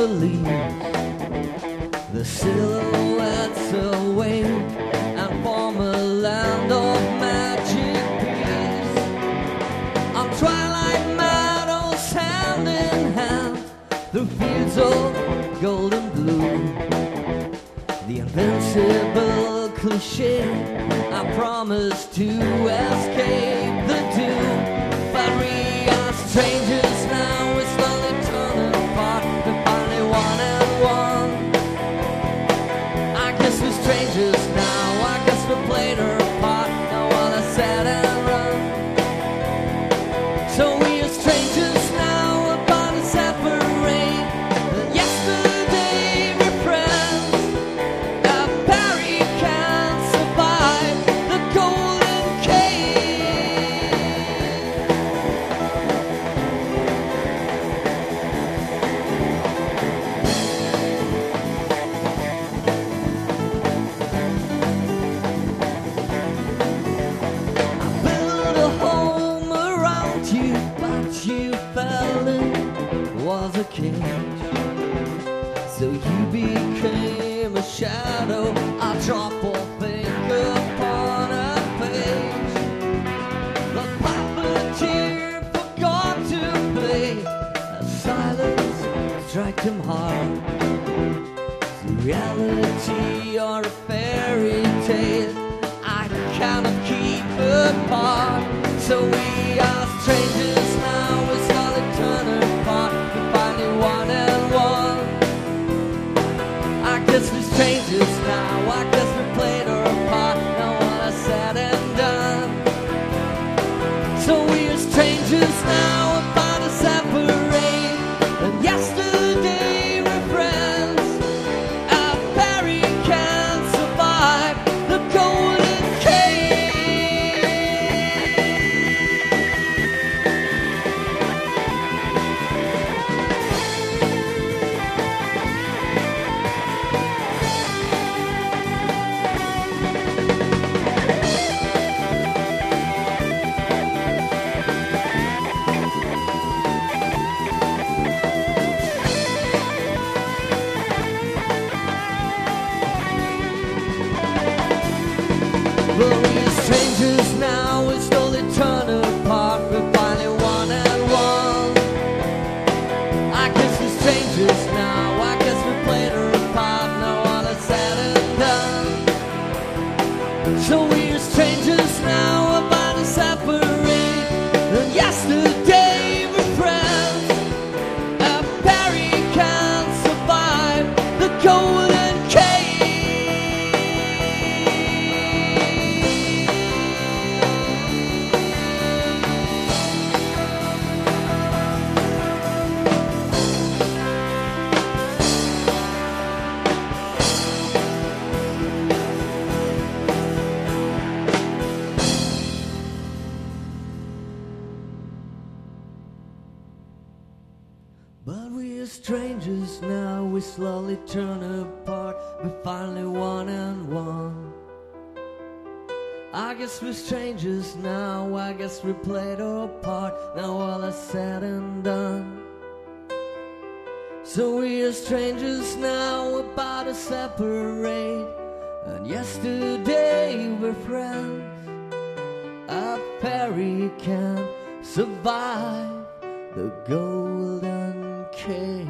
leaves, the silhouettes awake and form a land of magic peace. On twilight meadows, hand in hand, through fields of golden blue, the invincible cliché, I promise to escape the doom. But we are strangers now, we're slowly turning apart, we're finally one and one. I guess we're strangers now, I guess we played our part, now all I said and run. So we are strangers now, about to separate, and yesterday we're friends. A Barry can't survive the golden cage. I built a home around you, but you fell in was a cage. So you became a shadow, a drop of ink upon a page. The puppeteer forgot to play, a silence struck him hard. Is it reality or a fairy tale I cannot keep apart. So we are strangers now, we're slowly turning apart, we're finally one and one. I guess we're strangers now, I guess we played our part, now all is said and done. So we are strangers now, about to separate, and yesterday we're friends. A Barry can't survive the golden cage. But we're strangers now, we're slowly turning apart, we're finally one and one. I guess we're strangers now, I guess we played our part, now all is said and done. So we're strangers now, about to separate, and yesterday we're friends. A Barry can't survive the golden cage. But we're strangers now, we slowly turn apart, we're finally one and one. I guess we're strangers now, I guess we played our part, now all is said and done. So we are strangers now, about to separate, and yesterday we're friends. A fairy can't survive the golden cage.